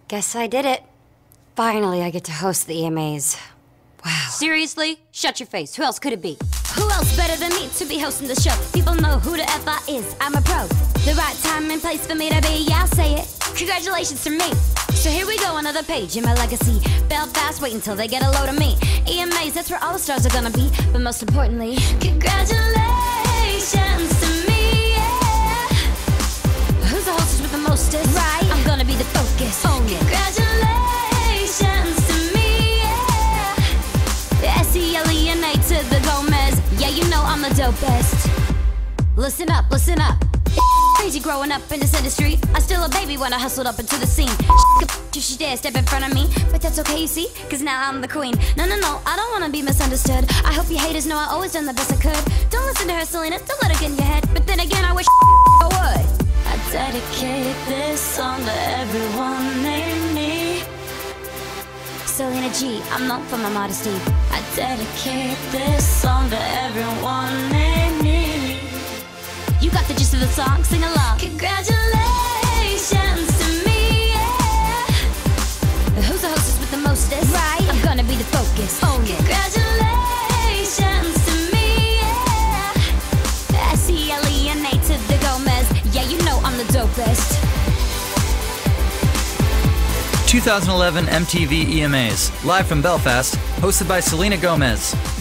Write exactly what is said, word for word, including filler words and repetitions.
Guess I did it. Finally, I get to host the E M As. Wow. Seriously? Shut your face. Who else could it be? Who else better than me to be hosting the show? People know who the F I is. I'm a pro. The right time and place for me to be, yeah, I'll say it. Congratulations to me. So here we go, another page in my legacy. Belfast, wait until they get a load of me. E M As, that's where all the stars are gonna be. But most importantly, congratulations to me, yeah. Who's the hostess with the mostest? Right. I'm gonna be the focus. Oh, yeah. Congratulations to me, yeah. S E L E N A to the Gomez. Yeah, you know I'm the dopest. Listen up, listen up. Crazy growing up in this industry. I'm still a baby when I hustled up into the scene. If she dare step in front of me, but that's okay, you see, cause now I'm the queen. No, no, no, I don't wanna be misunderstood. I hope you haters know I always done the best I could. Don't listen to her, Selena, don't let her get in your head. But then again, I wish I would. I dedicate this song to everyone named me Selena G, I'm known for my modesty. I dedicate this song to everyone named me. You got the gist of the song, sing along. Congratulations to me, yeah. Who's the hostess with the mostest? Right. I'm gonna be the focus. Oh, yeah. Congratulations to me, yeah. S E L E N A to the Gomez. Yeah, you know I'm the dopest. twenty eleven M T V E M As, live from Belfast, hosted by Selena Gomez.